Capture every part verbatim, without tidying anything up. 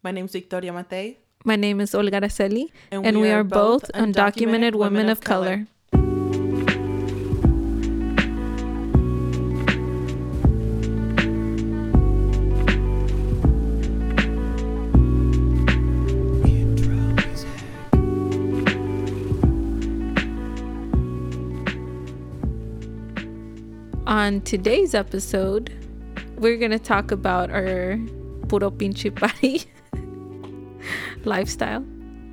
My name's Victoria Matei. My name is Olga Araceli, And, and we, we are, are both both undocumented women of color. On today's episode, we're going to talk about our puro pinche party lifestyle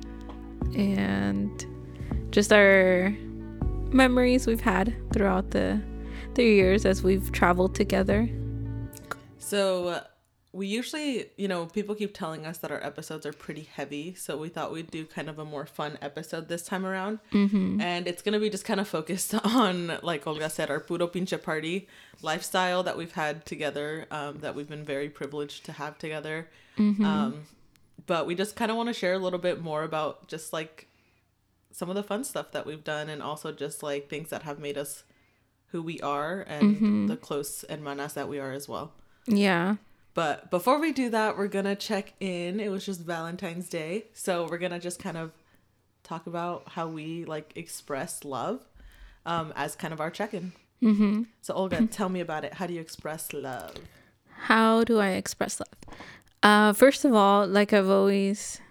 and just our memories we've had throughout the three years as we've traveled together. So uh, we usually, you know, people keep telling us that our episodes are pretty heavy. So we thought we'd do kind of a more fun episode this time around. Mm-hmm. And it's going to be just kind of focused on, like Olga said, our puro pinche party lifestyle that we've had together, um, that we've been very privileged to have together. Mm-hmm. Um, but we just kind of want to share a little bit more about just like some of the fun stuff that we've done, and also just like things that have made us who we are, and Mm-hmm. the close hermanas that we are as well. Yeah. But before we do that, we're going to check in. It was just Valentine's Day. So we're going to just kind of talk about how we like express love, um, as kind of our check-in. Mm-hmm. So Olga, tell me about it. How do you express love? How do I express love? Uh, first of all, like I've always,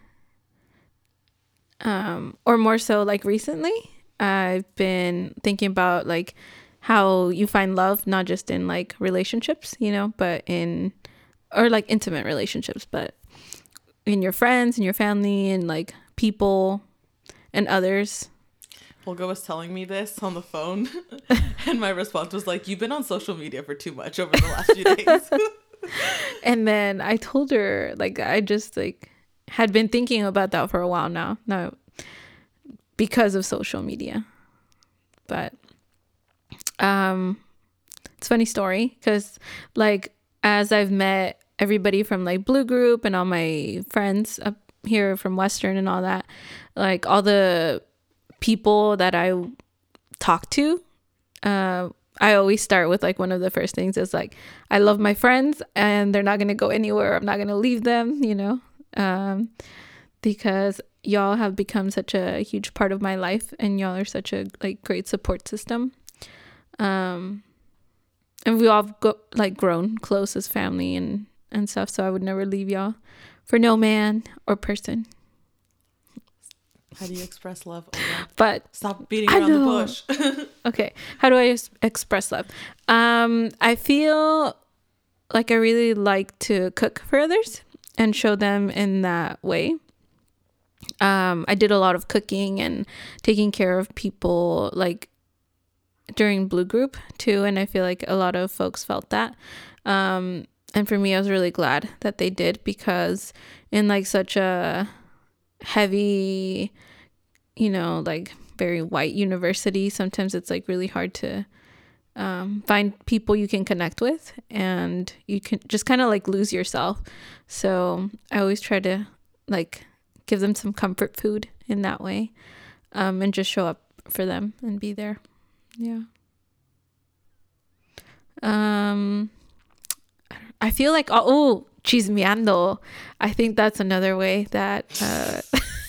um, or more so like recently, I've been thinking about like how you find love, not just in like relationships, you know, but in, or like intimate relationships, but in your friends and your family and like people and others. Olga was telling me this on the phone, and my response was like, you've been on social media for too much over the last few days. And then I told her, like, I just like had been thinking about that for a while now, no, because of social media. But um, it's a funny story because, like, as I've met everybody from like Blue Group and all my friends up here from Western and all that, like all the people that I talk to, uh, I always start with like one of the first things is like, I love my friends and they're not going to go anywhere. I'm not going to leave them, you know, um, because y'all have become such a huge part of my life, and y'all are such a like great support system. Um, and we all go like grown close as family and, and stuff. So I would never leave y'all for no man or person. How do you express love, Olga? But Stop beating I around the know. bush. Okay, how do I ex- express love? Um, I feel like I really like to cook for others and show them in that way. Um, I did a lot of cooking and taking care of people like during Blue Group too, and I feel like a lot of folks felt that. Um, and for me, I was really glad that they did, because in like such a heavy, you know, like very white university, sometimes it's like really hard to um, find people you can connect with, and you can just kind of like lose yourself. So I always try to like give them some comfort food in that way, um, and just show up for them and be there. Yeah. Um, I feel like, oh, oh chismeando. I think that's another way that uh,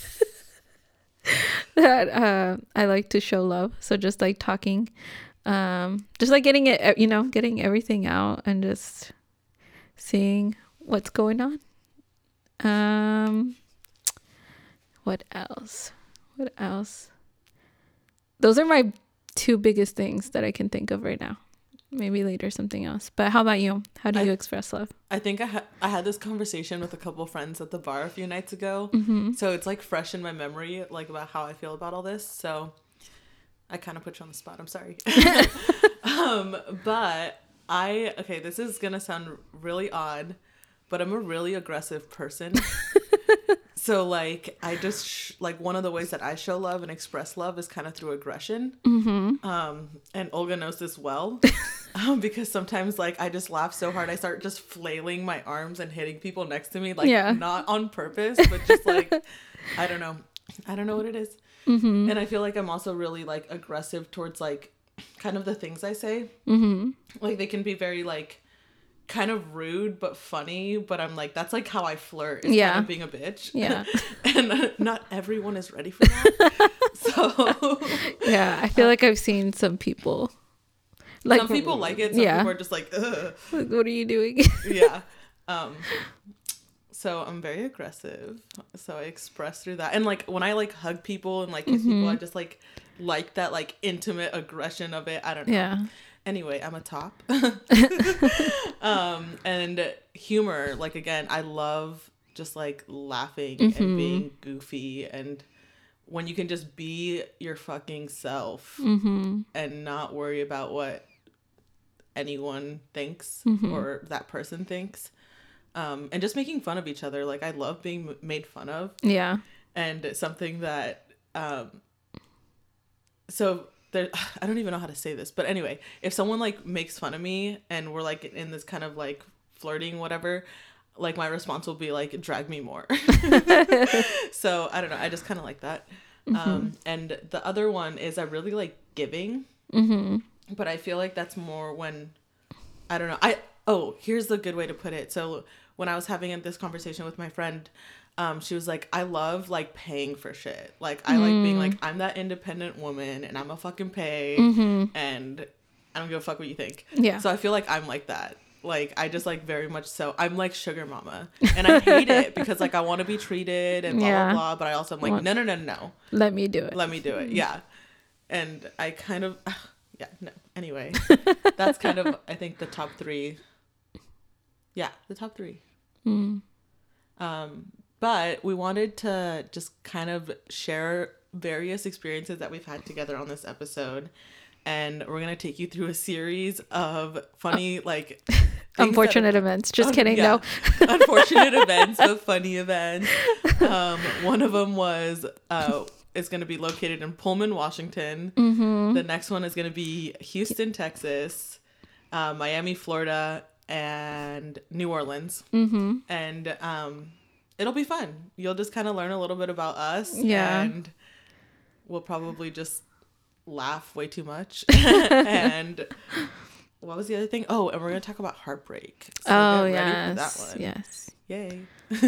that uh, I like to show love. So just like talking, um, just like getting it, you know, getting everything out and just seeing what's going on. Um, what else? What else? Those are my two biggest things that I can think of right now. Maybe later something else. But how about you? How do I, you express love? I think I, ha- I had this conversation with a couple friends at the bar a few nights ago. Mm-hmm. So it's like fresh in my memory, like about how I feel about all this. So I kind of put you on the spot. I'm sorry. um, but I, okay, this is going to sound really odd, but I'm a really aggressive person. So like I just sh- like one of the ways that I show love and express love is kind of through aggression. Mm-hmm. Um, and Olga knows this well, um, because sometimes like I just laugh so hard I start just flailing my arms and hitting people next to me, like Yeah. not on purpose, but just like I don't know, I don't know what it is. Mm-hmm. And I feel like I'm also really like aggressive towards like kind of the things I say. Mm-hmm. Like they can be very like kind of rude but funny, but I'm like, that's like how I flirt. It's Yeah. kind of being a bitch. Yeah. And not everyone is ready for that. So Yeah, I feel like I've seen some people. Like some people like it. Some yeah. people are just like, ugh. Like, what are you doing? Yeah. Um. So I'm very aggressive. So I express through that, and like when I like hug people and like kiss Mm-hmm. people, I just like like that like intimate aggression of it. I don't know. Yeah. Anyway, I'm a top. um, and humor, like again, I love just like laughing Mm-hmm. and being goofy, and when you can just be your fucking self Mm-hmm. and not worry about what anyone thinks Mm-hmm. or that person thinks. Um, and just making fun of each other. Like I love being m- made fun of. Yeah. And something that um so there I don't even know how to say this, but anyway, if someone like makes fun of me and we're like in this kind of like flirting whatever, like my response will be like drag me more. So I don't know, I just kind of like that. Mm-hmm. Um and the other one is I really like giving. Mm-hmm. But I feel like that's more when I don't know. I oh, here's the good way to put it. So when I was having this conversation with my friend, um, she was like, I love like paying for shit. Like I mm. like being like, I'm that independent woman and I'm a fucking pay Mm-hmm. and I don't give a fuck what you think. Yeah. So I feel like I'm like that. Like I just like very much so. I'm like sugar mama. And I hate it because like I want to be treated and blah, Yeah. blah, blah. But I also am like, Want- no, no, no, no. Let me do it. Let me do it. Yeah. And I kind of, yeah, no. Anyway, that's kind of, I think, the top three. Yeah, the top three. Mm. Um, but we wanted to just kind of share various experiences that we've had together on this episode. And we're going to take you through a series of funny, like... Unfortunate that, events. Just oh, kidding. yeah. No. Unfortunate events, but funny events. Um, one of them was... Uh, is going to be located in Pullman, Washington. Mm-hmm. The next one is going to be Houston, Texas, uh, Miami, Florida, and New Orleans. Mm-hmm. And um, it'll be fun. You'll just kind of learn a little bit about us. Yeah. And we'll probably just laugh way too much. And what was the other thing? Oh, and we're going to talk about heartbreak. So Oh, get ready yes. for that one. Yes. Yay.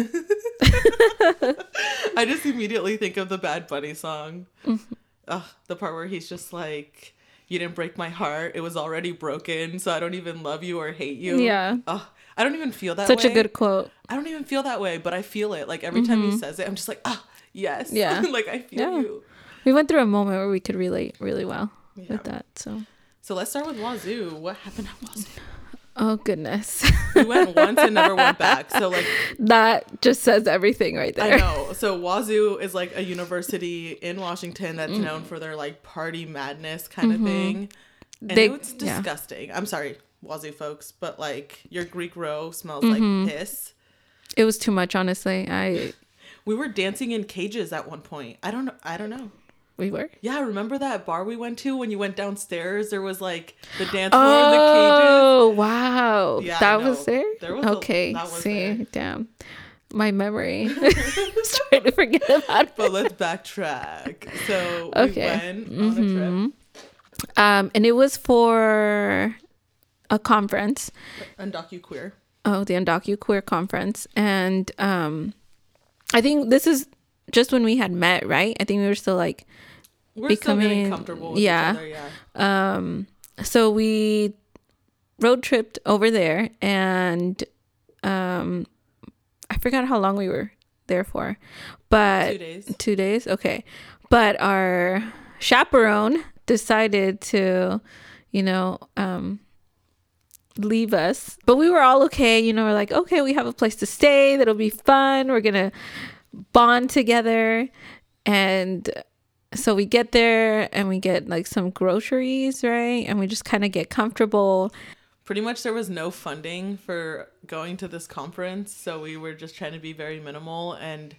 I just immediately think of the Bad Bunny song. Mm-hmm. Ugh, the part where he's just like, you didn't break my heart. It was already broken, so I don't even love you or hate you. Yeah. Ugh, I don't even feel that Such way. a good quote. I don't even feel that way, but I feel it. Like every time he says it, I'm just like, ah, yes. Yeah. Like I feel Yeah. you. We went through a moment where we could relate really well Yeah. with that. So, So let's start with Wazoo. What happened at Wazoo? oh goodness. We went once and never went back. So like That just says everything right there. I know. So Wazoo is like a university in Washington that's mm. known for their like party madness kind mm-hmm. of thing. And they, it's disgusting. Yeah. I'm sorry, Wazoo folks, but like your Greek row smells mm-hmm. like piss. It was too much, honestly. I We were dancing in cages at one point. I don't know. I don't know. We were? Yeah, remember that bar we went to when you went downstairs? There was like the dance floor oh, of the cages. Oh, wow. Yeah, that no, was there? there was okay. A, that was See, there. Damn. My memory. I was trying to forget about it. But let's backtrack. So okay. we went mm-hmm. on a trip. Um, and it was for a conference. UndocuQueer. Oh, the UndocuQueer conference. And um, I think this is just when we had met, right? I think we were still like we're becoming still getting comfortable with yeah. each other, yeah. Um, so we road tripped over there, and um, I forgot how long we were there for, but two days. Two days, okay. But our chaperone decided to, you know, um, leave us, but we were all okay. You know, we're like, okay, we have a place to stay. That'll be fun. We're gonna bond together. And so we get there and we get like some groceries, right? And we just kind of get comfortable. Pretty much there was no funding for going to this conference, so we were just trying to be very minimal. And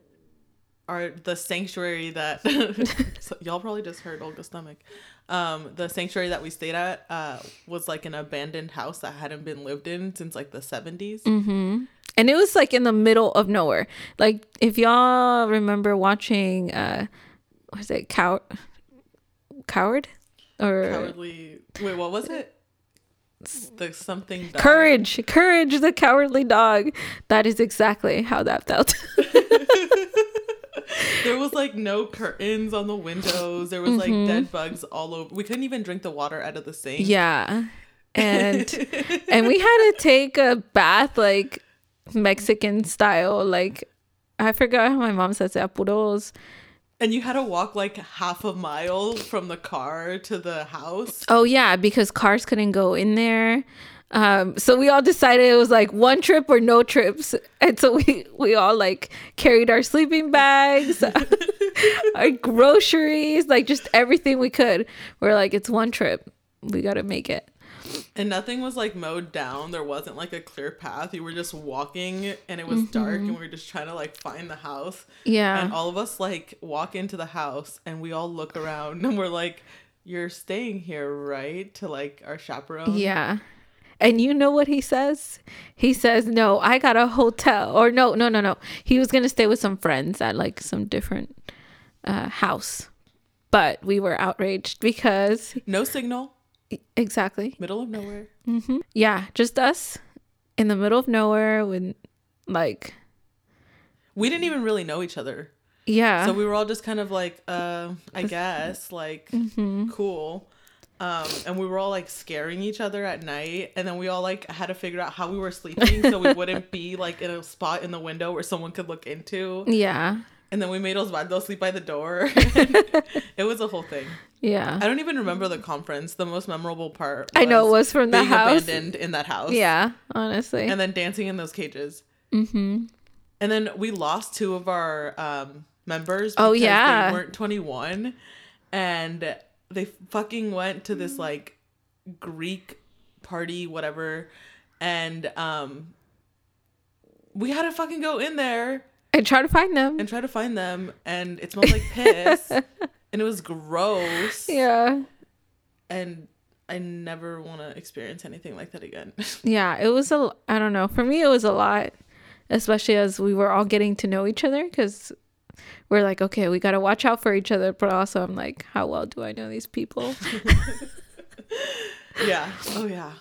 our the sanctuary that so y'all probably just heard Olga's stomach. Um, the sanctuary that we stayed at uh, was like an abandoned house that hadn't been lived in since like the seventies. Mm-hmm. And it was like in the middle of nowhere. Like if y'all remember watching, uh, what is it, Cow- Coward? Or Cowardly. Wait, what was it? the something dog. Courage, courage, the cowardly dog. That is exactly how that felt. There was like no curtains on the windows. There was like Mm-hmm. dead bugs all over. We couldn't even drink the water out of the sink. Yeah. And and we had to take a bath like Mexican style. Like, I forgot how my mom says it, apuros. And you had to walk like half a mile from the car to the house. Oh yeah, because cars couldn't go in there. Um, so we all decided it was like one trip or no trips. And so we, we all like carried our sleeping bags, our groceries, like just everything we could. We're like, it's one trip. We got to make it. And nothing was like mowed down. There wasn't like a clear path. You were just walking and it was mm-hmm. dark and we were just trying to like find the house. Yeah. And all of us like walk into the house and we all look around and we're like, you're staying here, right? To like our chaperone. Yeah. And you know what he says? He says, no, I got a hotel. Or no, no, no, no. He was going to stay with some friends at like some different uh, house. But we were outraged because... No signal. Exactly. Middle of nowhere. Mm-hmm. Yeah, just us in the middle of nowhere with like... We didn't even really know each other. Yeah. So we were all just kind of like, uh, I guess, like, mm-hmm. cool. Um, and we were all like scaring each other at night, and then we all like had to figure out how we were sleeping so we wouldn't be like in a spot in the window where someone could look into. Yeah. And then we made Osvaldo sleep by the door. It was a whole thing. Yeah. I don't even remember the conference. The most memorable part was I know it was from the being house. abandoned in that house. Yeah, honestly. And then dancing in those cages. Mm-hmm. And then we lost two of our um, members. Oh, because yeah. they weren't twenty-one. And they fucking went to this like Greek party, whatever. And um, we had to fucking go in there. And try to find them. And try to find them. And it smelled like piss. And it was gross. Yeah. And I never want to experience anything like that again. Yeah, it was a, I don't know. For me, it was a lot. Especially as we were all getting to know each other. Because we're like, okay, we got to watch out for each other. But also I'm like, how well do I know these people? Yeah. Oh, yeah.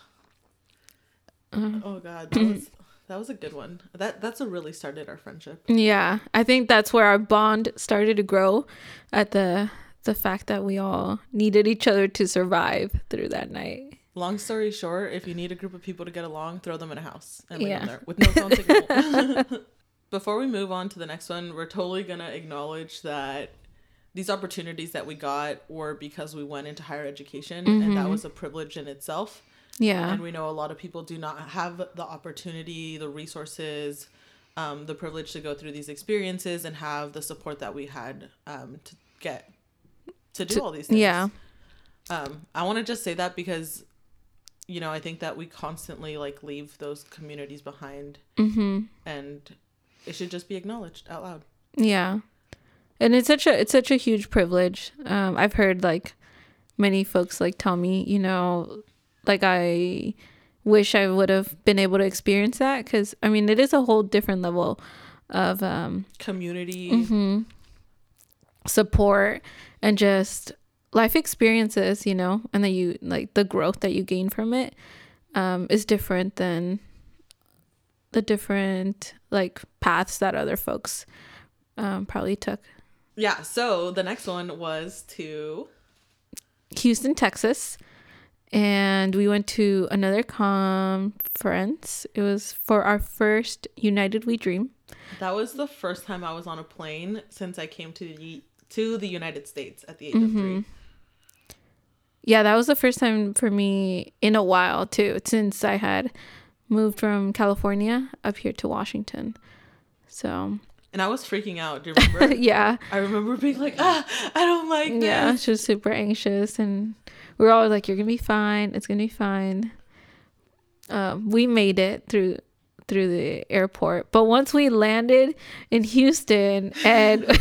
Uh, oh, God. That was... That was a good one. That that's what really started our friendship. Yeah, I think that's where our bond started to grow, at the the fact that we all needed each other to survive through that night. Long story short, if you need a group of people to get along, throw them in a house and leave yeah. them there with no phone signal. Before we move on to the next one, we're totally gonna acknowledge that these opportunities that we got were because we went into higher education, mm-hmm. and that was a privilege in itself. Yeah. And we know a lot of people do not have the opportunity, the resources, um, the privilege to go through these experiences and have the support that we had um, to get to do to, all these things. Yeah. Um, I want to just say that because, you know, I think that we constantly like leave those communities behind, mm-hmm. and it should just be acknowledged out loud. Yeah. And it's such a, it's such a huge privilege. Um, I've heard like many folks like tell me, you know, like I wish I would have been able to experience that, because I mean it is a whole different level of um community mm-hmm, support and just life experiences, you know, and that you like the growth that you gain from it um is different than the different like paths that other folks um probably took. Yeah, so the next one was to Houston, Texas. And we went to another conference. It was for our first United We Dream. That was the first time I was on a plane since I came to the to the United States at the age mm-hmm. of three. Yeah, that was the first time for me in a while too, since I had moved from California up here to Washington. So. And I was freaking out. Do you remember? Yeah. I remember being like, ah, I don't like this. Yeah, she was super anxious, and we were always like, you're gonna be fine. It's gonna be fine. Um, we made it through through the airport, but once we landed in Houston, and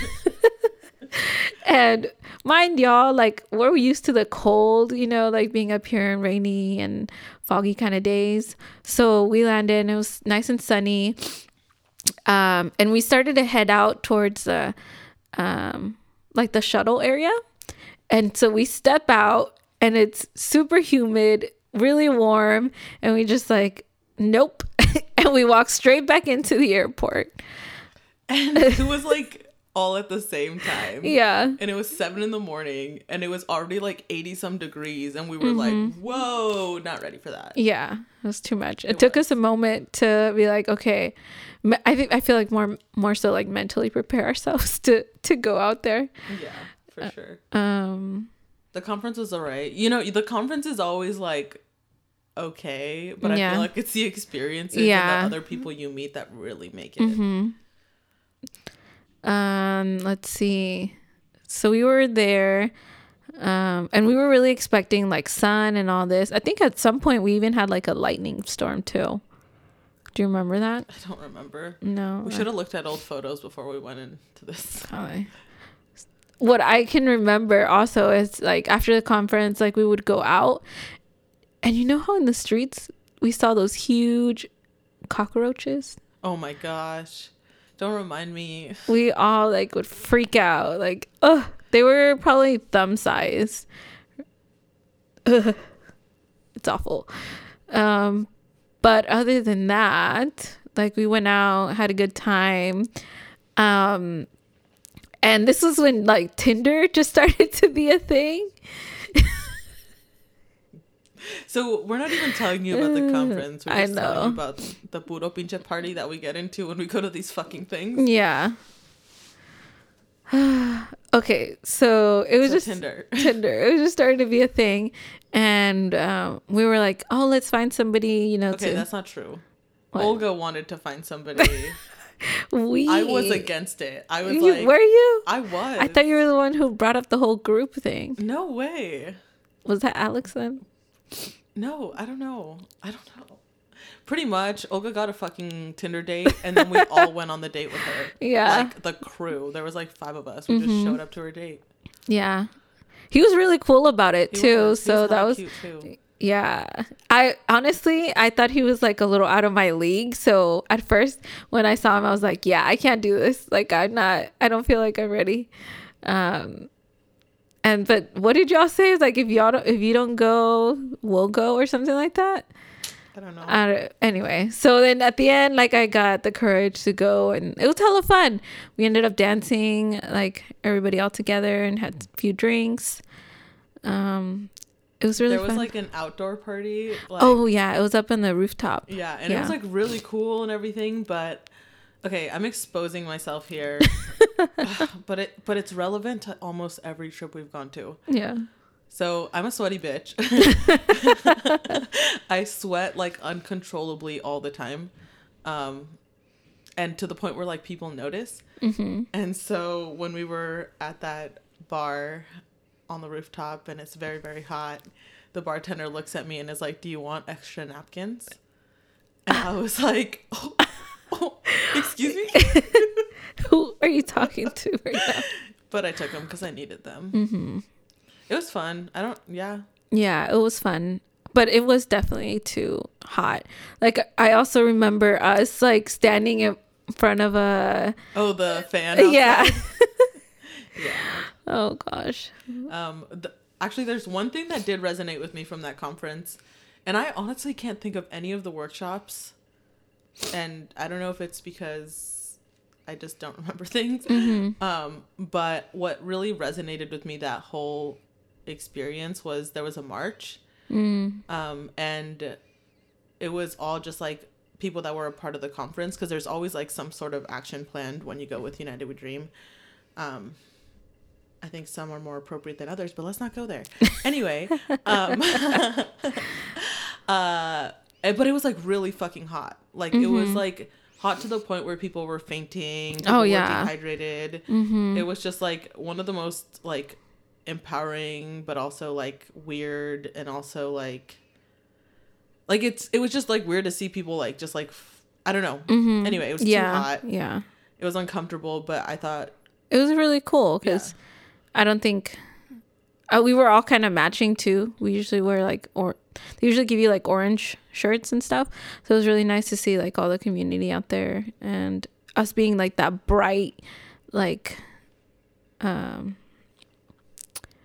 and mind y'all, like we're used to the cold, you know, like being up here in rainy and foggy kind of days. So we landed, and it was nice and sunny. Um, and we started to head out towards the, um, like the shuttle area. And so we step out, and it's super humid really warm, and we just like, nope. And we walked straight back into the airport. And it was like all at the same time. Yeah. And it was seven in the morning, and it was already like eighty some degrees, and we were Mm-hmm. like, whoa, not ready for that. Yeah, it was too much. It, It took was. us a moment to be like, okay, me- I think I feel like more more so like mentally prepare ourselves to to go out there. Yeah, for sure. Um, The conference was alright. You know, the conference is always like okay, but I Yeah. feel like it's the experiences Yeah. and the other people you meet that really make it. mhm. Um, let's see. So we were there, um, and we were really expecting like sun and all this. I think at some point we even had like a lightning storm too. Do you remember that? I don't remember. No. We should have looked at old photos before we went into this. Probably. What I can remember also is like after the conference, like we would go out, and you know how in the streets we saw those huge cockroaches? Oh my gosh. Don't remind me. We all like would freak out. Like, ugh, they were probably thumb size. Ugh, it's awful. Um, but other than that, like we went out, had a good time. Um, and this was when like Tinder just started to be a thing. So we're not even telling you about the conference. We're I just telling know. you about the puro pinche party that we get into when we go to these fucking things. Yeah. Okay, so it was So just Tinder. Tinder. It was just starting to be a thing, and um, we were like, "Oh, let's find somebody," you know. Okay, to that's not true. What? Olga wanted to find somebody. we. I was against it. I was You, like, were you? I was. I thought you were the one who brought up the whole group thing. No way. Was that Alex then? No, I don't know. I don't know. Pretty much, Olga got a fucking Tinder date, and then we all went on the date with her. Yeah. Like the crew. There was like five of us. We just showed up to her date. Yeah. He was really cool about it He too. was. He So was that hella was cute too. yeah. I honestly I thought he was like a little out of my league. So at first when I saw him I was like, yeah, I can't do this. Like I'm not I don't feel like I'm ready. Um and but what did y'all say? It's like if y'all don't, if you don't go, we'll go or something like that. I don't know. I don't, anyway, so then at the end, like I got the courage to go, and it was hella fun. We ended up dancing, like everybody all together, and had a few drinks. Um, it was really there was fun. like an outdoor party. Like, Oh yeah, it was up on the rooftop. yeah, and it yeah. was like really cool and everything. But okay, I'm exposing myself here. but it but it's relevant to almost every trip we've gone to. Yeah. So I'm a sweaty bitch. I sweat like uncontrollably all the time. Um, and to the point where like people notice. Mm-hmm. And so when we were at that bar on the rooftop and it's very, very hot, the bartender looks at me and is like, "Do you want extra napkins?" And I was like, oh, oh excuse me? Who are you talking to right now? But I took them because I needed them. Mm-hmm. It was fun. I don't, yeah. Yeah, it was fun, but it was definitely too hot. Like I also remember us like standing in front of a Oh, the fan outside. yeah. Yeah. Oh gosh. Um, the, actually, there's one thing that did resonate with me from that conference, and I honestly can't think of any of the workshops, and I don't know if it's because I just don't remember things. Mm-hmm. Um, but what really resonated with me that whole experience was there was a march, Mm. um, and it was all just like people that were a part of the conference, because there's always like some sort of action planned when you go with United We Dream. Um, I think some are more appropriate than others, but let's not go there. Anyway, um, uh, but it was like really fucking hot. Like mm-hmm. it was like hot to the point where people were fainting. People oh were yeah, dehydrated. Mm-hmm. It was just like one of the most like empowering, but also like weird, and also like, like it's it was just like weird to see people like just like I don't know. Mm-hmm. Anyway, it was yeah. too hot. Yeah, it was uncomfortable, but I thought it was really cool because yeah. I don't think uh, we were all kind of matching too. We usually wear like or they usually give you like orange shirts and stuff, so it was really nice to see like all the community out there and us being like that bright, like um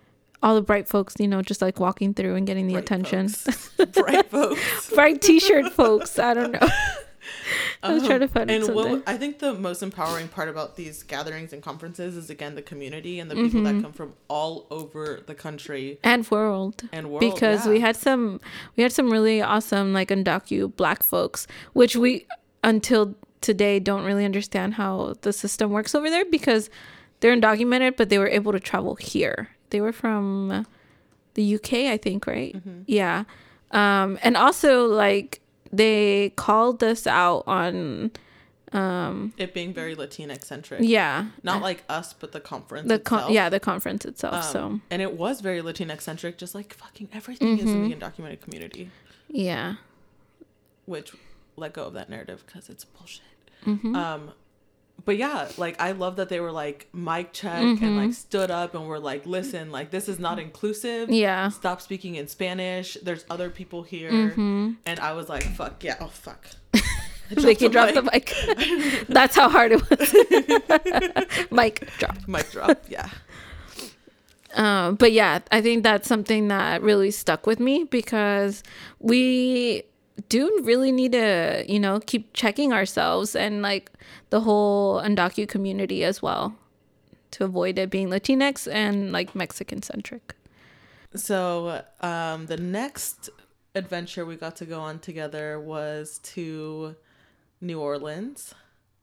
all the bright folks, you know, just like walking through and getting the Bright attention. folks. Bright folks. Bright t-shirt folks. I don't know. I was Um, trying to find and something. what I think the most empowering part about these gatherings and conferences is again the community and the people Mm-hmm. that come from all over the country and world. and world. Because yeah. we had some we had some really awesome like undocu black folks, which we until today don't really understand how the system works over there, because they're undocumented but they were able to travel here. They were from the U K, I think, right? Mm-hmm. Yeah. Um and also like they called us out on um it being very Latinx centric. yeah. Not like us, but the conference The itself. con- yeah, the conference itself. Um, so and it was very Latinx centric, just like fucking everything is in the undocumented community. yeah. Which let go of that narrative because it's bullshit. Mm-hmm. Um, but yeah, like I love that they were like mic check Mm-hmm. and like stood up and were like, listen, like this is not inclusive. Yeah. Stop speaking in Spanish. There's other people here. Mm-hmm. And I was like, fuck yeah, oh fuck. They can drop the mic. That's how hard it was. Mic drop. Mic drop, yeah. Um, but yeah, I think that's something that really stuck with me, because we do really need to, you know, keep checking ourselves and like the whole undocu community as well, to avoid it being Latinx and like Mexican centric. So um, the next adventure we got to go on together was to New Orleans.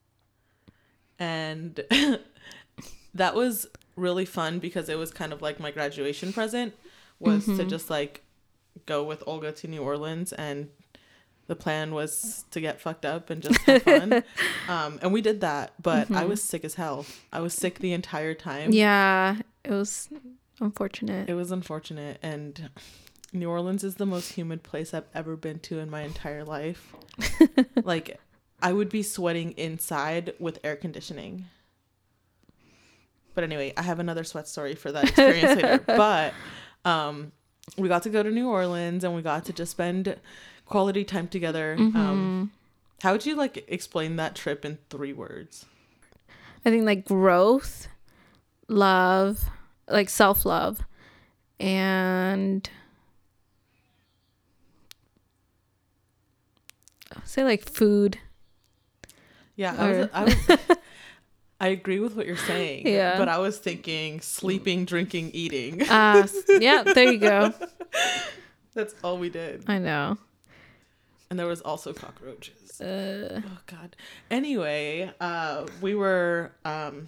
And that was really fun because it was kind of like my graduation present was Mm-hmm. to just like go with Olga to New Orleans, and the plan was to get fucked up and just have fun. um, and we did that, but Mm-hmm. I was sick as hell. I was sick the entire time. Yeah, it was unfortunate. It was unfortunate, and New Orleans is the most humid place I've ever been to in my entire life. Like, I would be sweating inside with air conditioning. But anyway, I have another sweat story for that experience later. But um, we got to go to New Orleans, and we got to just spend quality time together. Mm-hmm. Um, how would you like explain that trip in three words? I think like growth, love, like self-love, and I'll say like food. Yeah, I was, Or- I was I agree with what you're saying. Yeah. But I was thinking sleeping, drinking, eating. Uh, yeah, there you go. That's all we did. I know. And there was also cockroaches. Uh, Oh God. Anyway, uh, we were. Um,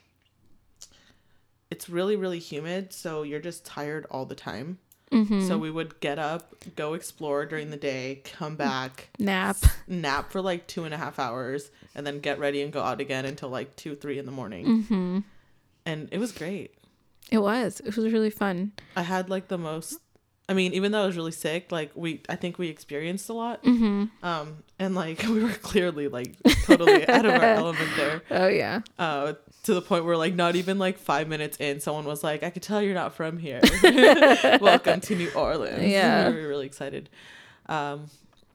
it's really, really humid, so you're just tired all the time. mhm. So we would get up, go explore during the day, come back, Nap. nap for like two and a half hours, and then get ready and go out again until like two, three in the morning. Mm-hmm. And it was great. It was. It was really fun. I had like the most. I mean, even though I was really sick, like we, I think we experienced a lot. Mm-hmm. Um, and like we were clearly like totally out of our element there. Oh yeah. Uh, to the point where like not even like five minutes in, someone was like, "I could tell you're not from here. Welcome to New Orleans." Yeah. We were really excited. Um,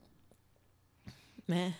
meh.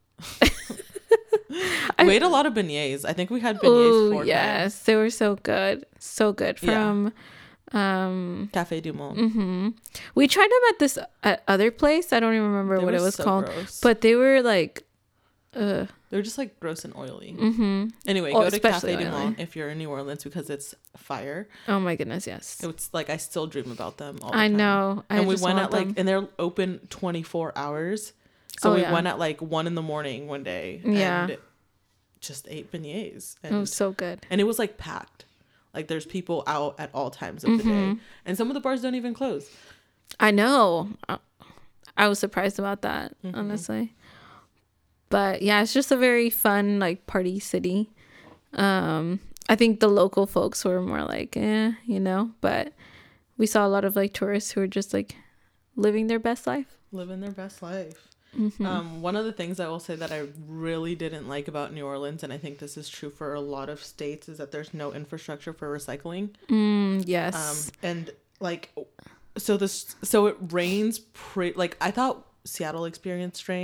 I- we ate a lot of beignets. I think we had beignets Oh four times. yes, they were so good, so good. Yeah. From, um, Café du Monde. mm-hmm. We tried them at this uh, other place. I don't even remember They what were it was so called, gross. but they were like, uh, They were just like gross and oily. mm-hmm. Anyway, Oh, go to especially Café du oily. Monde if you're in New Orleans because it's fire. Oh my goodness, yes. It's like I still dream about them all the I time. know. I And we just went want at like, them. and they're open twenty-four hours. So Oh, we yeah. went at like one in the morning one day. Yeah. And just ate beignets. It And, was so good. and it was like packed. Like there's people out at all times of the Mm-hmm. day. And some of the bars don't even close. I know. I- I was surprised about that, Mm-hmm. honestly. But yeah, it's just a very fun like party city. Um, I think the local folks were more like, eh, you know, but we saw a lot of like tourists who were just like living their best life. Living their best life. Mm-hmm. Um, one of the things I will say that I really didn't like about New Orleans, and I think this is true for a lot of states, is that there's no infrastructure for recycling. Mm, Um, yes. and like, so this, so it rains pre, like I thought Seattle experienced rain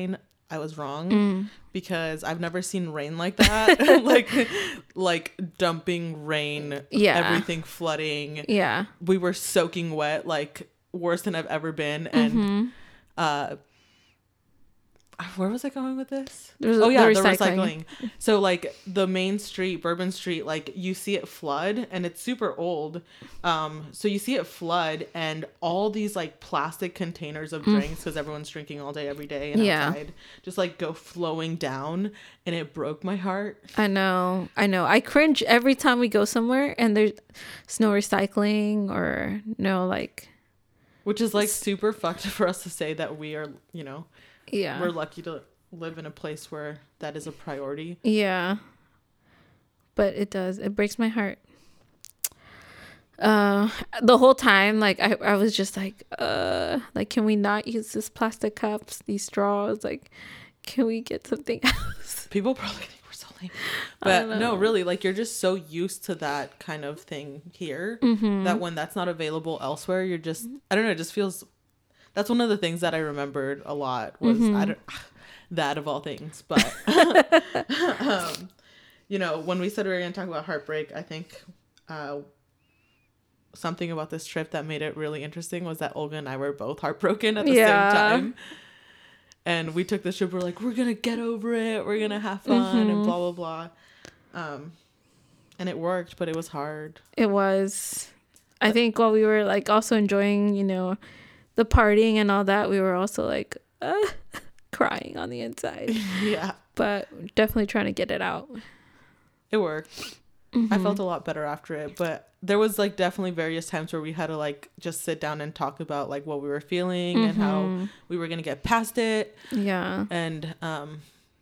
I was wrong Mm. because I've never seen rain like that. like like dumping rain, Yeah. everything flooding. Yeah. We were soaking wet, like worse than I've ever been. And Mm-hmm. uh where was I going with this? There's- Oh yeah, the the recycling. recycling. So like the main street, Bourbon Street, like you see it flood, and it's super old. Um, so you see it flood, and all these like plastic containers of drinks, because everyone's drinking all day, every day, and Yeah. outside, just like go flowing down, and it broke my heart. I know. I know. I cringe every time we go somewhere and there's no recycling or no like. Which is like super fucked for us to say that we are, you know, Yeah. we're lucky to live in a place where that is a priority. Yeah. But it does. It breaks my heart. Uh, the whole time, like I, I was just like, uh, like can we not use this plastic cups, these straws? Like, can we get something else? People probably think we're so lame, I but don't no, know. really, like you're just so used to that kind of thing here Mm-hmm. that when that's not available elsewhere, you're just I don't know. It just feels. That's one of the things that I remembered a lot was Mm-hmm. I don't that of all things, but um, you know, when we said we were going to talk about heartbreak, I think uh, something about this trip that made it really interesting was that Olga and I were both heartbroken at the Yeah. same time. And we took this trip, we're like, we're going to get over it. We're going to have fun Mm-hmm. and blah, blah, blah. Um, and it worked, but it was hard. It was. I think while we were like also enjoying, you know, the partying and all that, we were also like uh, crying on the inside. Yeah, But definitely trying to get it out. it worked. I felt a lot better after it, but there was like definitely various times where we had to like just sit down and talk about like what we were feeling and how we were going to get past it. Yeah. And um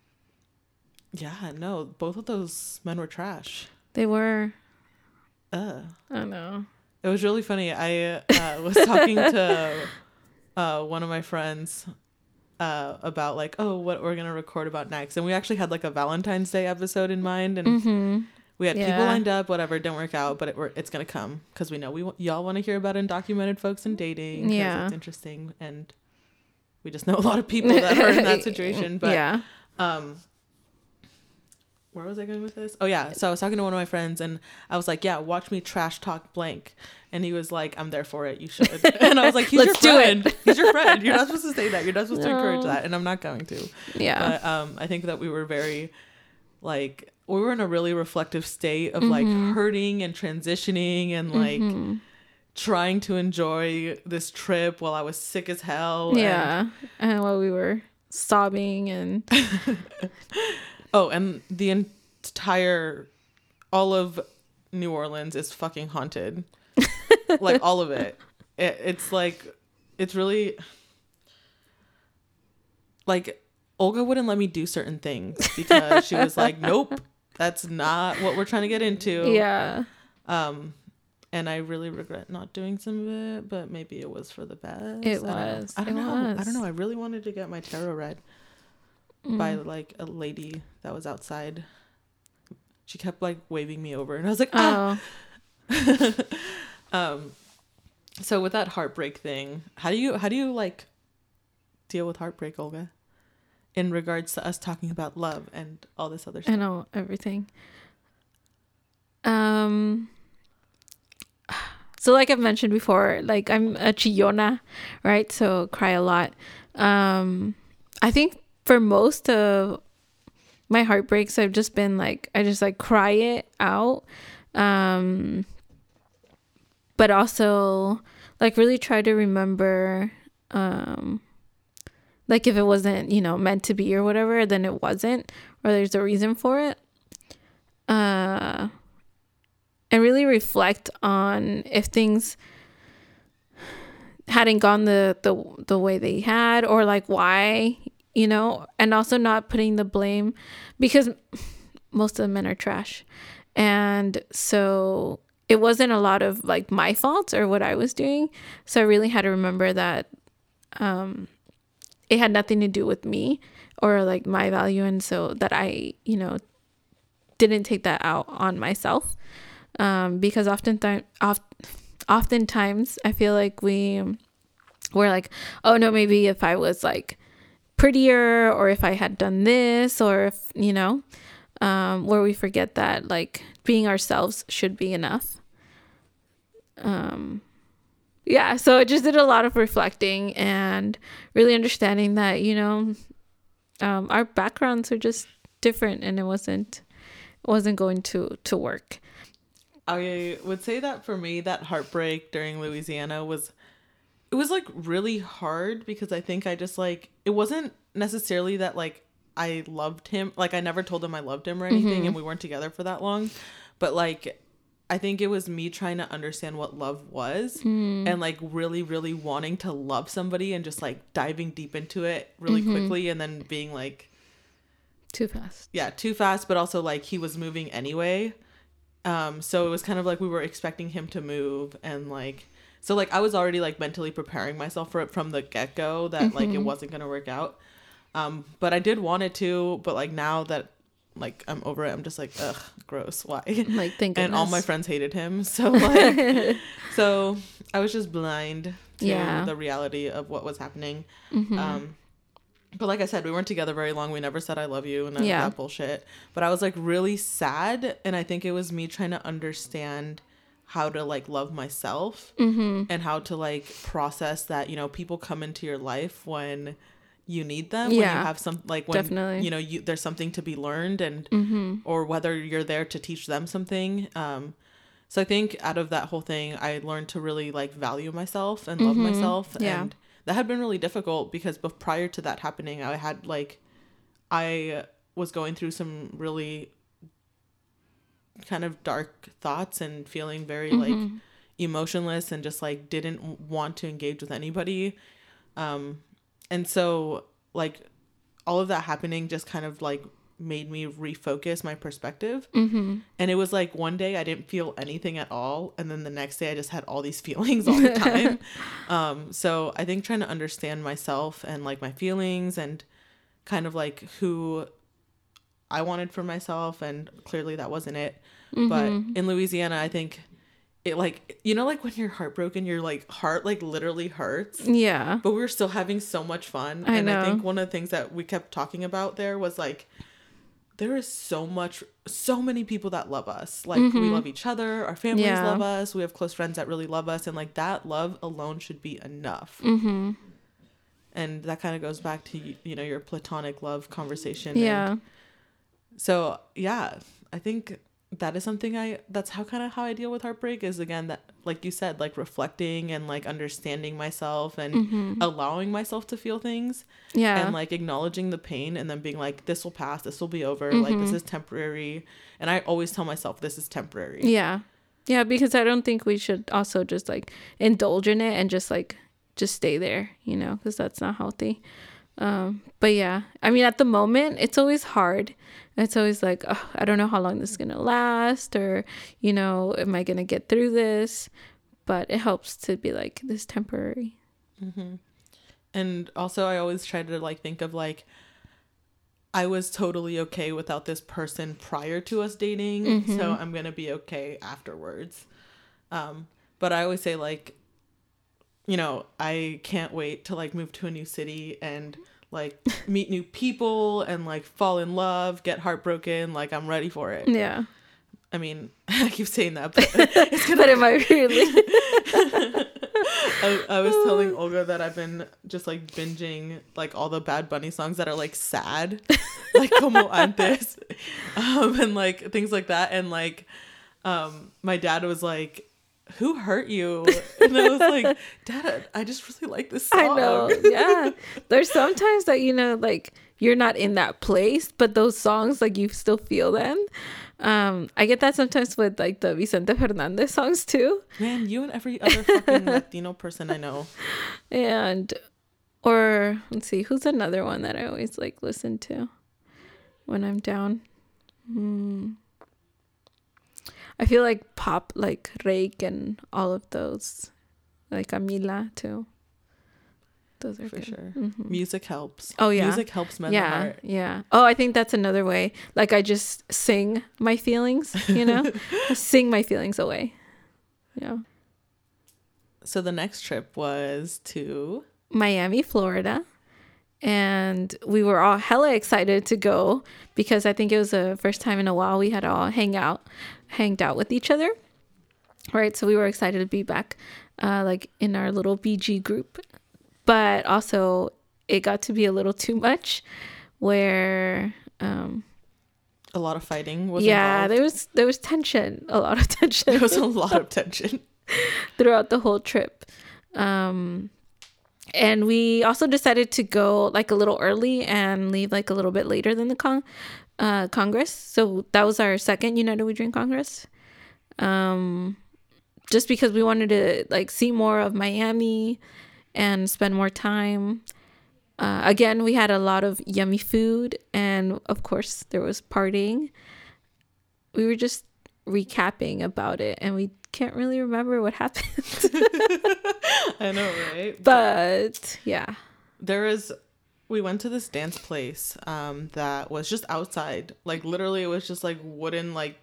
yeah, no, both of those men were trash. They were. Uh I don't know. it was really funny. I uh, was talking to uh one of my friends uh about like, oh, what we're going to record about next. And we actually had like a Valentine's Day episode in mind, and Mm-hmm. we had people Yeah. lined up, whatever, didn't work out, but it, we're, it's going to come because we know we wa- y'all want to hear about undocumented folks and dating. 'Cause Yeah. it's interesting, and we just know a lot of people that are in that situation. But yeah. um where was I going with this? Oh yeah, so I was talking to one of my friends, and I was like, yeah, watch me trash talk blank. And he was like, I'm there for it, you should. And I was like, he's Let's do your it. friend. He's your friend. You're not supposed to say that. You're not supposed to encourage No. that, and I'm not going to. Yeah. But um I think that we were very like we were in a really reflective state of like hurting and transitioning and like Mm-hmm. trying to enjoy this trip while I was sick as hell. Yeah. And while we were sobbing and And, oh, and the entire all of New Orleans is fucking haunted. Like all of it. it. It's like it's really like Olga wouldn't let me do certain things because she was like, nope, that's not what we're trying to get into. yeah. Um, and I really regret not doing some of it, but maybe it was for the best. It I don't know. was. I don't It know. I was. don't know. I really wanted to get my tarot read by like a lady that was outside. She kept like waving me over, and I was like, ah. Oh. Um, so with that heartbreak thing, how do you how do you like deal with heartbreak, Olga? In regards to us talking about love and all this other I stuff. know everything. Um so like I've mentioned before, like I'm a chillona, right? So cry a lot. Um I think for most of my heartbreaks I've just been like I just like cry it out. Um but also like really try to remember um like if it wasn't, you know, meant to be or whatever, then it wasn't, or there's a reason for it. Uh, and really reflect on if things hadn't gone the, the, the way they had, or like why, you know, and also not putting the blame, because most of the men are trash. And so it wasn't a lot of like my fault or what I was doing. So I really had to remember that, um, it had nothing to do with me or like my value, and so that I, you know, didn't take that out on myself, um, because oftentimes, oft, oftentimes I feel like we we're like, oh no, maybe if I was like prettier, or if I had done this, or if, you know, um, where we forget that like being ourselves should be enough. Um, yeah, so I just did a lot of reflecting and really understanding that, you know, um, our backgrounds are just different, and it wasn't it wasn't going to to work. I would say that for me, that heartbreak during Louisiana was, it was like really hard, because I think I just like, it wasn't necessarily that like I loved him. Like I never told him I loved him or anything, mm-hmm. and we weren't together for that long. But like, I think it was me trying to understand what love was, mm. and like really, really wanting to love somebody and just like diving deep into it really mm-hmm. quickly, and then being like, too fast. Yeah, too fast, but also like he was moving anyway. Um, so it was kind of like we were expecting him to move, and like, so like I was already like mentally preparing myself for it from the get-go that mm-hmm. like it wasn't going to work out. Um, but I did want it to, but like now that like I'm over it, I'm just like, ugh, gross. Why? Like, thank goodness. And all my friends hated him. So like, so I was just blind to yeah. the reality of what was happening. Mm-hmm. Um, But like I said, we weren't together very long. We never said I love you and none yeah. of that bullshit. But I was like really sad. And I think it was me trying to understand how to like love myself mm-hmm. and how to like process that, you know, people come into your life when you need them. Yeah. When you have some like when, Definitely. you know, you there's something to be learned, and mm-hmm. or whether you're there to teach them something. Um, so I think out of that whole thing, I learned to really like value myself and love mm-hmm. myself. Yeah. And that had been really difficult, because bef- prior to that happening, I had like, I was going through some really kind of dark thoughts and feeling very mm-hmm. like emotionless, and just like didn't want to engage with anybody. Um, and so like all of that happening just kind of like made me refocus my perspective. Mm-hmm. And it was like one day I didn't feel anything at all, and then the next day I just had all these feelings all the time. um so I think trying to understand myself and like my feelings, and kind of like who I wanted for myself, and clearly that wasn't it. Mm-hmm. But in Louisiana, I think it like, you know, like when you're heartbroken, your like heart like literally hurts. Yeah. But we were still having so much fun. I and know. I think one of the things that we kept talking about there was like, there is so much, so many people that love us. Like mm-hmm. we love each other. Our families yeah. love us. We have close friends that really love us. And like that love alone should be enough. Mm-hmm. And that kind of goes back to, you know, your platonic love conversation. Yeah. And so, yeah, I think that is something I, that's how kind of how I deal with heartbreak is, again, that, like you said, like reflecting and like understanding myself and mm-hmm. allowing myself to feel things. Yeah. And like acknowledging the pain, and then being like, this will pass, this will be over. Mm-hmm. Like, this is temporary. And I always tell myself this is temporary. Yeah. Yeah. Because I don't think we should also just like indulge in it and just like, just stay there, you know, because that's not healthy. Um, but yeah, I mean, at the moment, it's always hard. It's always like, oh, I don't know how long this is going to last, or, you know, am I going to get through this? But it helps to be like, this temporary. Mm-hmm. And also, I always try to like think of like, I was totally okay without this person prior to us dating. Mm-hmm. So I'm going to be okay afterwards. Um, but I always say like, you know, I can't wait to like move to a new city and like meet new people and like fall in love, get heartbroken. Like, I'm ready for it. Yeah. I mean, I keep saying that, but it's gonna. But am I really? I, I was telling Olga that I've been just like binging like all the Bad Bunny songs that are like sad, like Como Antes, um, and like things like that. And like, um, my dad was like, who hurt you? And I was like, Dad, I just really like this song. I know. Yeah. There's sometimes that, you know, like you're not in that place, but those songs, like you still feel them. Um, I get that sometimes with like the Vicente Fernandez songs too. Man, you and every other fucking Latino person I know. And, or let's see, who's another one that I always like listen to when I'm down? Hmm. I feel like pop, like Reik and all of those, like Camila too. Those are for good. sure. Mm-hmm. Music helps. Oh yeah, music helps mend yeah, the heart. Yeah. Oh, I think that's another way. Like I just sing my feelings, you know, I sing my feelings away. Yeah. So the next trip was to Miami, Florida, and we were all hella excited to go because I think it was the first time in a while we had all hang out, hanged out with each other. Right. So we were excited to be back, uh, like in our little B G group. But also it got to be a little too much where, um, a lot of fighting was yeah, involved. there was, there was tension, a lot of tension. There was a lot of tension throughout the whole trip. Um, and we also decided to go like a little early and leave like a little bit later than the con- uh, Congress. So that was our second United We Drink Congress. Um, just because we wanted to like see more of Miami and spend more time. Uh, again, we had a lot of yummy food, and of course there was partying. We were just recapping about it, and we can't really remember what happened. I know, right? But yeah, there is we went to this dance place um that was just outside, like literally it was just like wooden, like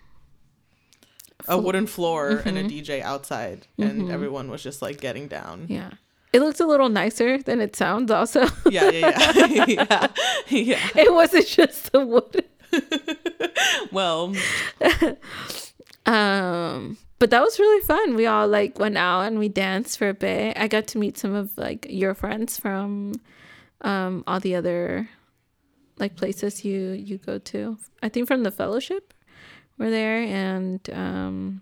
a wooden floor mm-hmm. and a D J outside, and mm-hmm. everyone was just like getting down. Yeah, it looked a little nicer than it sounds also. yeah yeah yeah yeah yeah it wasn't just the wood. well um but that was really fun. We all like went out and we danced for a bit. I got to meet some of like your friends from um all the other like places you you go to. I think from the fellowship were there, and um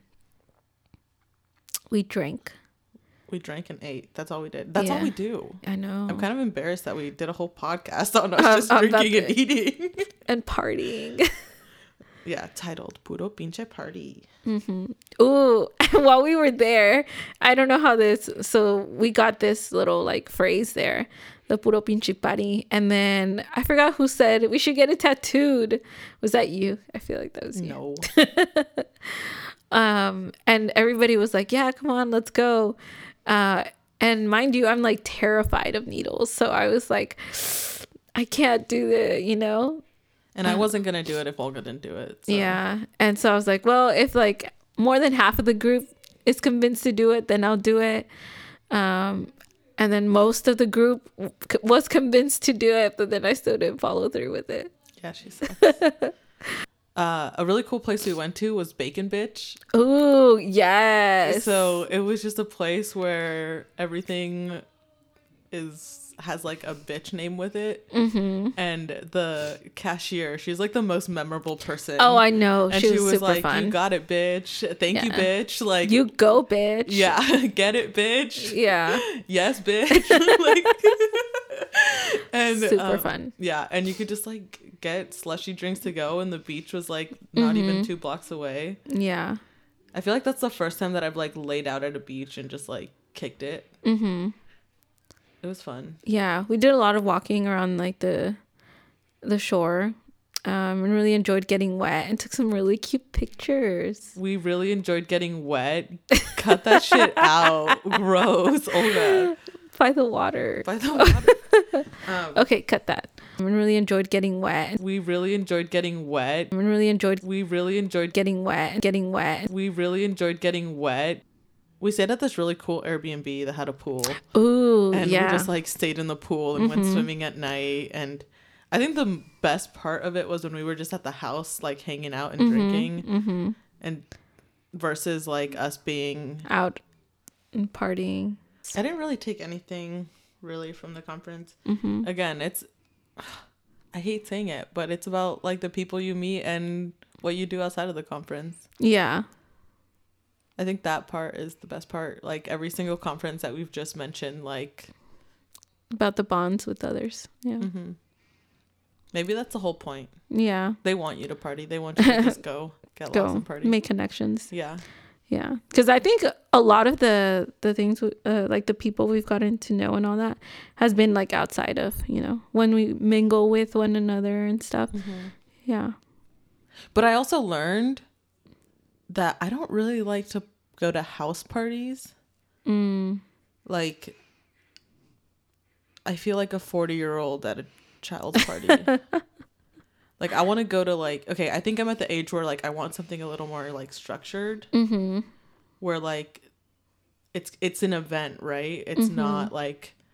we drank. We drank and ate. That's all we did. That's yeah. all we do. I know. I'm kind of embarrassed that we did a whole podcast on us um, just drinking and eating and partying. Yeah, titled Puro Pinche Party. Mm-hmm. Ooh, while we were there, I don't know how this, so we got this little like phrase there, the Puro Pinche Party, and then I forgot who said we should get it tattooed. Was that you? I feel like that was you. No. um, and everybody was like, yeah, come on, let's go. Uh, and mind you, I'm like terrified of needles, so I was like, I can't do the, you know. And I wasn't going to do it if Olga didn't do it. So. Yeah. And so I was like, well, if like more than half of the group is convinced to do it, then I'll do it. Um, and then most of the group was convinced to do it, but then I still didn't follow through with it. Yeah, she sucks. uh, a really cool place we went to was Bacon Bitch. Ooh, yes. So it was just a place where everything is... has like a bitch name with it, mm-hmm. and the cashier, she's like the most memorable person. Oh, I know. And she, she was, was super like, fun. "You got it, bitch. Thank yeah. you, bitch. Like, you go, bitch. Yeah, get it, bitch. Yeah, yes, bitch." Like, and super um, fun. Yeah, and you could just like get slushy drinks to go, and the beach was like not mm-hmm. even two blocks away. Yeah, I feel like that's the first time that I've like laid out at a beach and just like kicked it. Mm-hmm. It was fun. Yeah, we did a lot of walking around like the the shore, um, and really enjoyed getting wet and took some really cute pictures. We really enjoyed getting wet. Cut that shit out. Gross, Olga. By the water. By the water. um, okay, cut that. We really enjoyed getting wet. We really enjoyed getting wet. We really enjoyed. We really enjoyed getting wet. Getting wet. We really enjoyed getting wet. We stayed at this really cool Airbnb that had a pool. Ooh, and yeah. we just like stayed in the pool and mm-hmm. went swimming at night. And I think the best part of it was when we were just at the house, like hanging out and mm-hmm. drinking, mm-hmm. and versus like us being out and partying. I didn't really take anything really from the conference. Mm-hmm. Again, it's I hate saying it, but it's about like the people you meet and what you do outside of the conference. Yeah. I think that part is the best part. Like every single conference that we've just mentioned, like about the bonds with others. Yeah. Mm-hmm. Maybe that's the whole point. Yeah. They want you to party. They want you to just go get go, lost and party. Make connections. Yeah. Yeah. Because I think a lot of the the things uh, like the people we've gotten to know and all that has been like outside of, you know, when we mingle with one another and stuff. Mm-hmm. Yeah. But I also learned that I don't really like to go to house parties. Mm. Like, I feel like a forty year old at a child's party. Like, I want to go to like, okay, I think I'm at the age where like I want something a little more like structured, mm-hmm. where like it's it's an event, right? It's mm-hmm. not like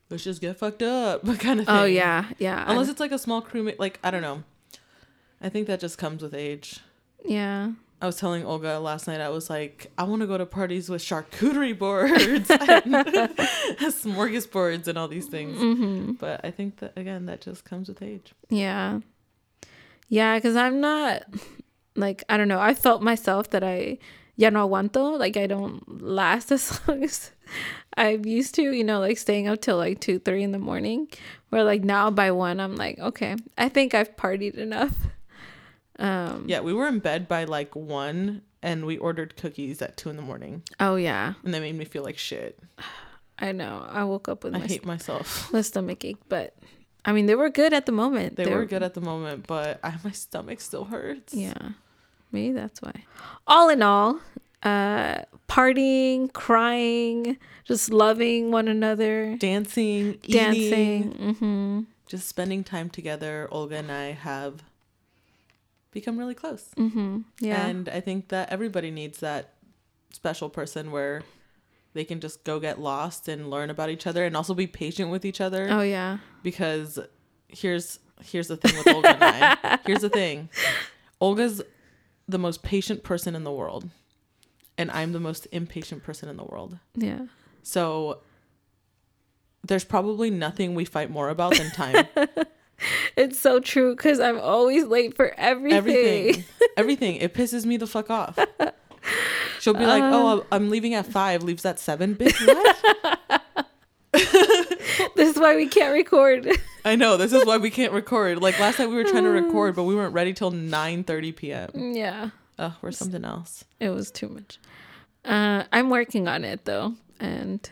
let's just get fucked up kind of thing. Oh yeah, yeah. Unless it's like a small crewmate, like I don't know. I think that just comes with age. Yeah. I was telling Olga last night, I was like, I want to go to parties with charcuterie boards and smorgasbords and all these things. Mm-hmm. But I think that, again, that just comes with age. Yeah. Yeah, because I'm not, like, I don't know. I felt myself that I, ya no aguanto. Like, I don't last as long as I'm used to, you know, like staying up till like two, three in the morning. Where like now by one, I'm like, okay, I think I've partied enough. Um, yeah, we were in bed by like one and we ordered cookies at two in the morning. Oh, yeah. And that made me feel like shit. I know. I woke up with I my hate myself. My stomach ache, but I mean, they were good at the moment. They, they were, were good at the moment, but I, my stomach still hurts. Yeah. Maybe that's why. All in all, uh, partying, crying, just loving one another. Dancing, Dancing. eating. Mm-hmm. Just spending time together. Olga and I have become really close. Mm-hmm. Yeah. And I think that everybody needs that special person where they can just go get lost and learn about each other and also be patient with each other. Oh, yeah. Because here's here's the thing with Olga and I. Here's the thing. Olga's the most patient person in the world. And I'm the most impatient person in the world. Yeah. So there's probably nothing we fight more about than time. It's so true because I'm always late for everything. Everything. Everything. It pisses me the fuck off. She'll be like, uh, oh, I'm leaving at five. Leaves at seven. Bitch, what? This is why we can't record. I know. This is why we can't record. Like last night we were trying to record, but we weren't ready till nine thirty p.m. Yeah. Oh, we're something else. It was too much. Uh, I'm working on it though. And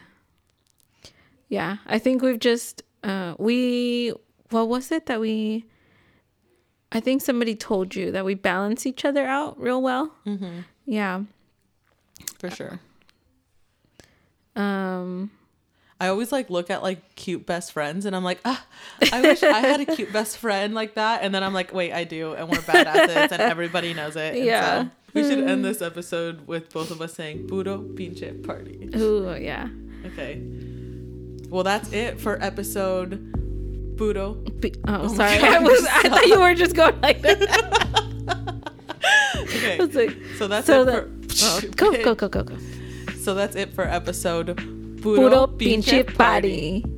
yeah, I think we've just, uh, we... What was it that we, I think somebody told you that we balance each other out real well. Mm-hmm. Yeah. For sure. Um, I always like look at like cute best friends and I'm like, ah, I wish I had a cute best friend like that. And then I'm like, wait, I do. And we're badasses and everybody knows it. And yeah. So we should end this episode with both of us saying, puro pinche party. Ooh, yeah. Okay. Well, that's it for episode... Puro. Be- oh, oh sorry. I was. I thought you were just going like that. Okay. Like, so that's so it that, for. Oh, go go go go go. So that's it for episode Puro, Puro Pinche Pinche Party. Party.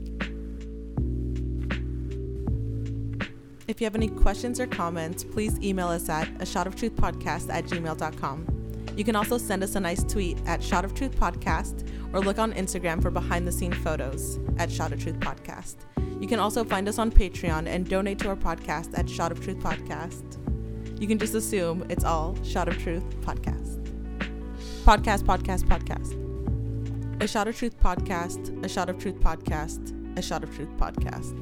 If you have any questions or comments, please email us at a shot of truth podcast at gmail dot com. You can also send us a nice tweet at Shot of Truth Podcast or look on Instagram for behind the scene photos at Shot of Truth Podcast. You can also find us on Patreon and donate to our podcast at Shot of Truth Podcast. You can just assume it's all Shot of Truth Podcast. Podcast, podcast, podcast. A Shot of Truth Podcast, a Shot of Truth Podcast, a Shot of Truth Podcast.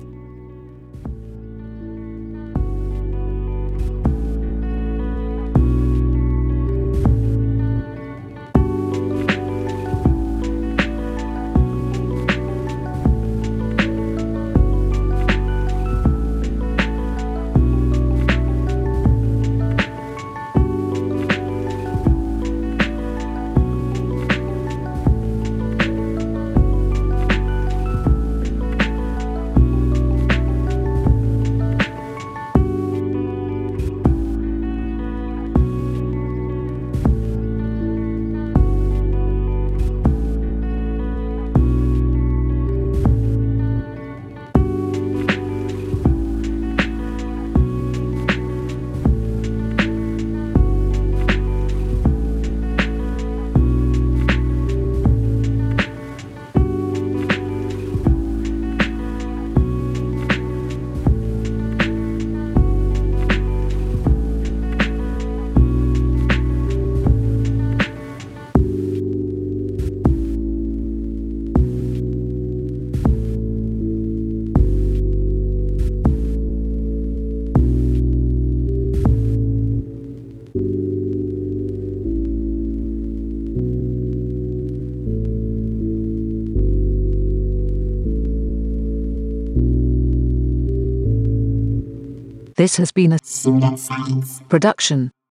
This has been a Pseudoscience production.